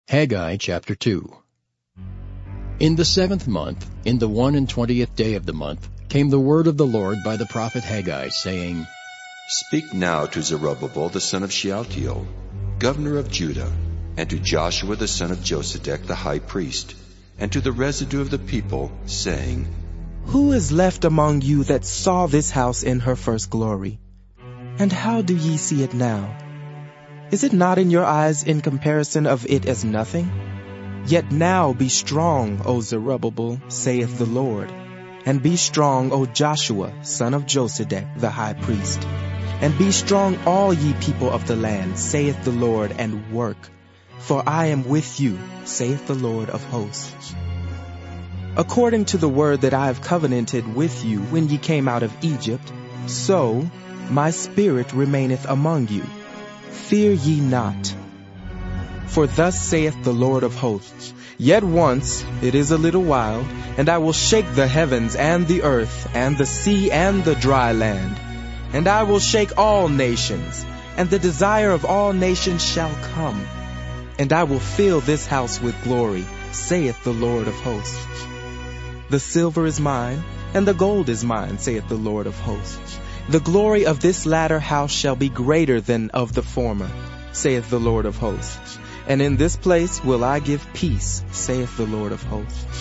Haggai chapter 2. In the 7th month, in the 21st day of the month, came the word of the Lord by the prophet Haggai, saying, Speak now to Zerubbabel the son of Shealtiel, governor of Judah, and to Joshua the son of Josedech the high priest, and to the residue of the people, saying, Who is left among you that saw this house in her first glory? And how do ye see it now? Is it not in your eyes in comparison of it as nothing? Yet now be strong, O Zerubbabel, saith the Lord, and be strong, O Joshua, son of Josedech, the high priest. And be strong, all ye people of the land, saith the Lord, and work. For I am with you, saith the Lord of hosts. According to the word that I have covenanted with you when ye came out of Egypt, so my spirit remaineth among you. Fear ye not. For thus saith the Lord of hosts, Yet once, it is a little while, and I will shake the heavens and the earth, and the sea and the dry land. And I will shake all nations, and the desire of all nations shall come. And I will fill this house with glory, saith the Lord of hosts. The silver is mine, and the gold is mine, saith the Lord of hosts. The glory of this latter house shall be greater than of the former, saith the Lord of hosts. And in this place will I give peace, saith the Lord of hosts.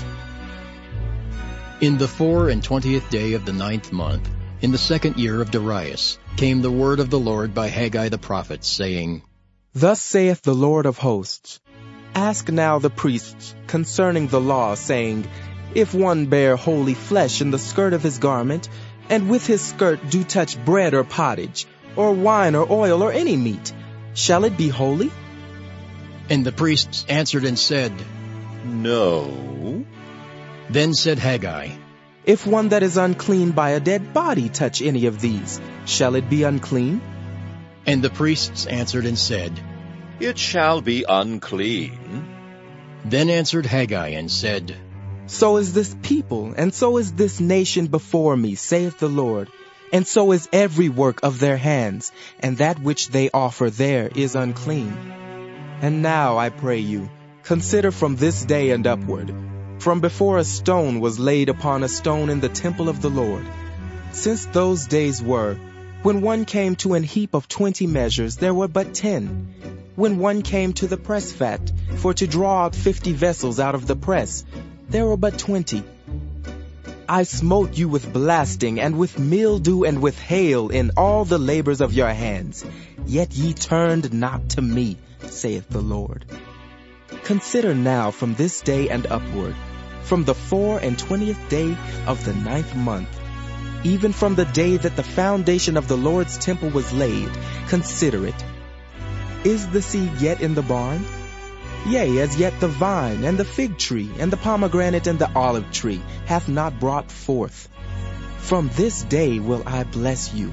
In the 24th day of the 9th month, in the 2nd year of Darius, came the word of the Lord by Haggai the prophet, saying, Thus saith the Lord of hosts, Ask now the priests concerning the law, saying, If one bear holy flesh in the skirt of his garment, and with his skirt do touch bread or pottage, or wine or oil or any meat, shall it be holy? And the priests answered and said, No. Then said Haggai, If one that is unclean by a dead body touch any of these, shall it be unclean? And the priests answered and said, It shall be unclean. Then answered Haggai and said, So is this people, and so is this nation before me, saith the Lord. And so is every work of their hands, and that which they offer there is unclean. And now, I pray you, consider from this day and upward, from before a stone was laid upon a stone in the temple of the Lord. Since those days were, when one came to an heap of 20 measures, there were but 10. When one came to the press vat, for to draw out 50 vessels out of the press, there were but 20. I smote you with blasting, and with mildew, and with hail in all the labors of your hands. Yet ye turned not to me, saith the Lord. Consider now from this day and upward, from the 24th day of the 9th month, even from the day that the foundation of the Lord's temple was laid, consider it. Is the seed yet in the barn? Yea, as yet the vine, and the fig tree, and the pomegranate, and the olive tree hath not brought forth. From this day will I bless you.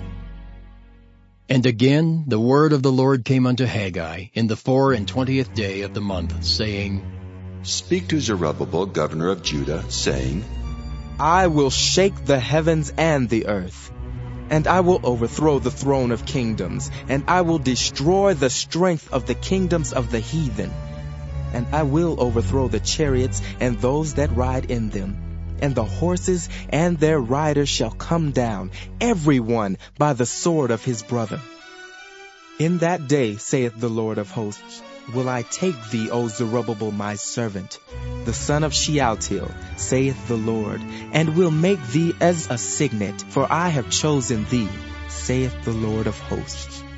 And again the word of the Lord came unto Haggai in the 24th day of the month, saying, Speak to Zerubbabel governor of Judah, saying, I will shake the heavens and the earth, and I will overthrow the throne of kingdoms, and I will destroy the strength of the kingdoms of the heathen. And I will overthrow the chariots and those that ride in them, and the horses and their riders shall come down, every one by the sword of his brother. In that day, saith the Lord of hosts, will I take thee, O Zerubbabel, my servant, the son of Shealtiel, saith the Lord, and will make thee as a signet, for I have chosen thee, saith the Lord of hosts.